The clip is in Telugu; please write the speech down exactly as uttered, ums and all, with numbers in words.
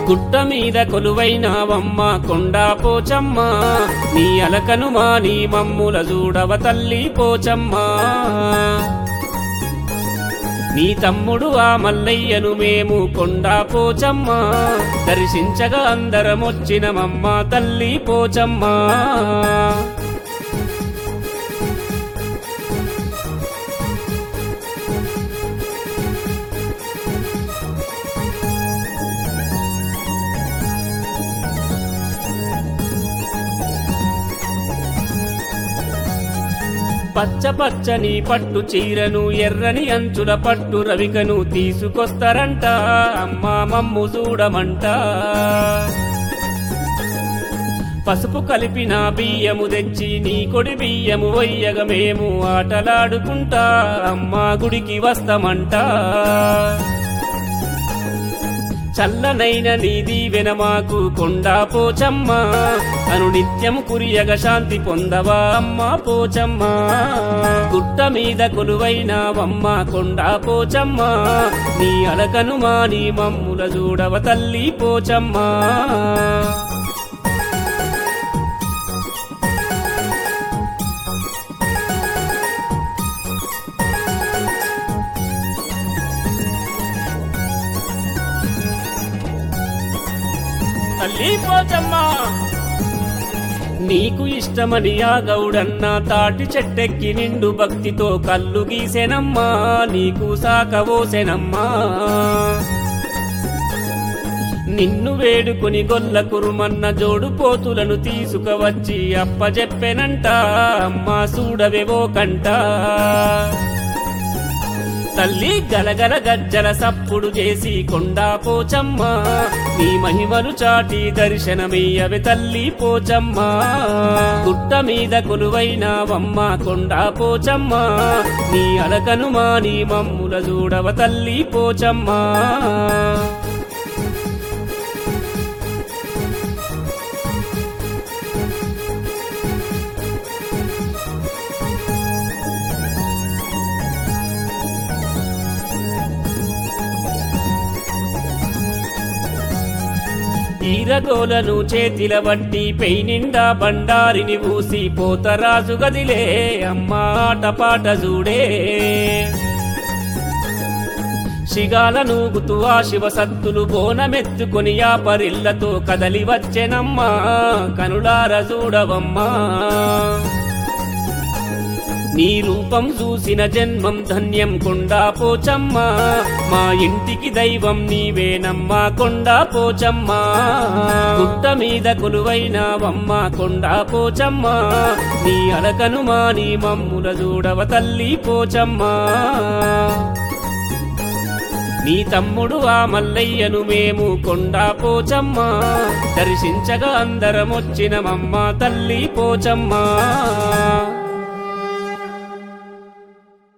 గుట్ట మీద కొలువైనావమ్మ కొండా పోచమ్మ నీ అలకను మాని మమ్ముల చూడవ తల్లి పోచమ్మ నీ తమ్ముడు ఆ మల్లయ్యను మేము కొండా పోచమ్మ దర్శించగా అందరమొచ్చినమమ్మ తల్లి పోచమ్మ పచ్చ పచ్చని పట్టు చీరను ఎర్రని అంచుల పట్టు రవికను తీసుకొస్తారంట అమ్మా మమ్ము చూడమంట పసుపు కలిపిన బియ్యము తెచ్చి నీ కొడి బియ్యము వయ్యగ మేము ఆటలాడుకుంటా అమ్మా గుడికి వస్తామంట చల్లనైన నీ దీవెన మాకు కొండా పోచమ్మ అను నిత్యము కురియగ శాంతి పొందవా అమ్మ పోచమ్మ గుట్ట మీద కొలువైనావమ్మ కొండా పోచమ్మ నీ అలకను మాని మమ్ముల చూడవ తల్లి పోచమ్మ తల్లి పోచమ్మ నీకు ఇష్టమని ఆ గౌడన్న తాటి చెట్టెక్కి నిండు భక్తితో కళ్ళు గీసెనమ్మా నీకు సాకవోసెనమ్మా నిన్ను వేడుకొని గొల్ల కురుమన్న జోడు పోతులను తీసుకువచ్చి అప్పజెప్పెనంట అమ్మా చూడవేవో కంట తల్లి గలగల గజ్జల సప్పుడు చేసి కొండా పోచమ్మ నీ మహిమను చాటి దర్శనమయ్యవే తల్లి పోచమ్మ గుట్ట మీద కొలువైనావమ్మ కొండా పోచమ్మ నీ అలకను మాని మమ్ముల చూడవ తల్లి పోచమ్మ ఈరగోలను చేతిల బట్టి పెయినిండా బండారిని ఊసి పోతరాజు గదిలే అమ్మా ఆటపాట చూడే శిగాల నూగుతూ ఆ శివ సత్తులు బోనమెత్తుకొని ఆ పరిల్లతో కదలి వచ్చెనమ్మా కనులార చూడవమ్మా నీ రూపం చూసిన జన్మం ధన్యం కొండా పోచమ్మ మా ఇంటికి దైవం నీవేనమ్మా కొండా పోచమ్మ గుట్ట మీద కొలువైనావమ్మ కొండా పోచమ్మ నీ అలకను మాని మమ్ముల చూడవ తల్లి పోచమ్మ నీ తమ్ముడు ఆ మల్లయ్యను మేము కొండా పోచమ్మ దర్శించగా అందరమొచ్చినమమ్మ తల్లి పోచమ్మ